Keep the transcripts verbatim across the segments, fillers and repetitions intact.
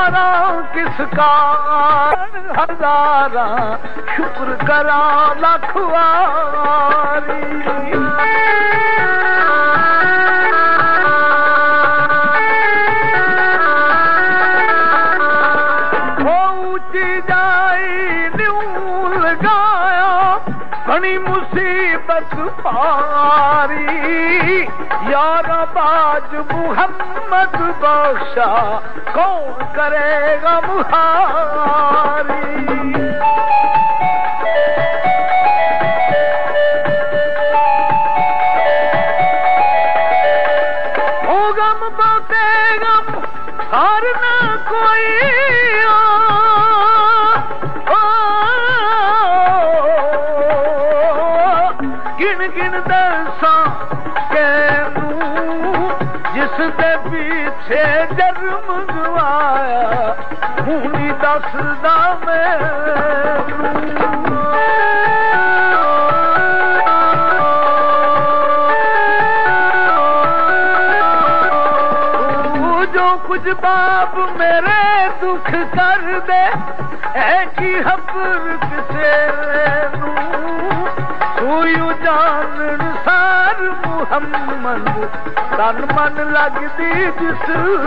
मारा किसका हजारा शुक्र करा लखवारी बड़ी मुसीबत पारी यार बाज मुहम्मद बख्शा कौन करेगा मुहारी ओ गम बाते गम हारना कोई गिन गिन दसा कैनू जिसके पीछे जन्म गवाया हूनी दसदा मैनू जो कुछ बाप मेरे दुख कर दे है कि खबर किसे सोयू जान सार मुहम्मद तन मन लगदी जिस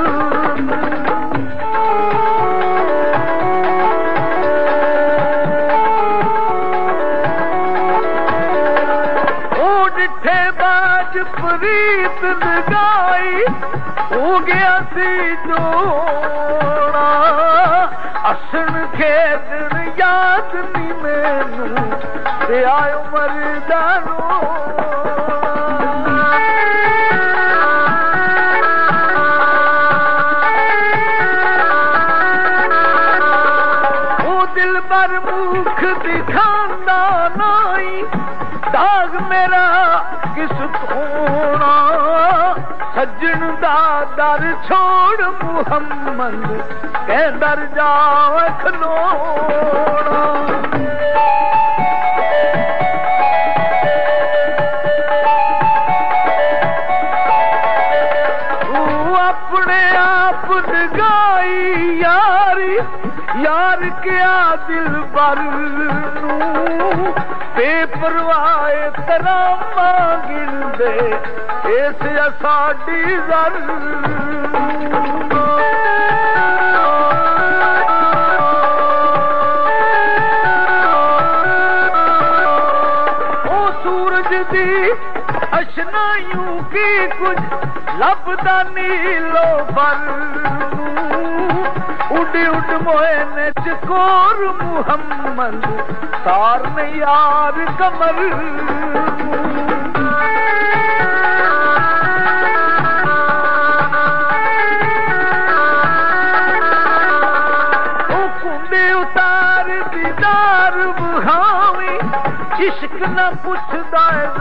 ओ डिठे बाज प्रीत लगाई हो गया सी जोड़ा असन खेदन याद नी मैनू ते आयो मरदानो ओ दिल पर मुख दिखांदा नाई दाग मेरा किस थोड़ा सज्जन दा दर छोड़ मुहम्मद कै दर जाव खलोड़ा यारी यार क्या दिल पर बेपरवाह तरामा गिन दे इस साडी जर ओ सूरज दी अशनाइयों की कुछ लभदा नीलो पर उड उड मोहने चकोर मुहम्मद तार ने यार कमर ओ कुंडे उतार दीदार बुहावी इश्क न पुछदा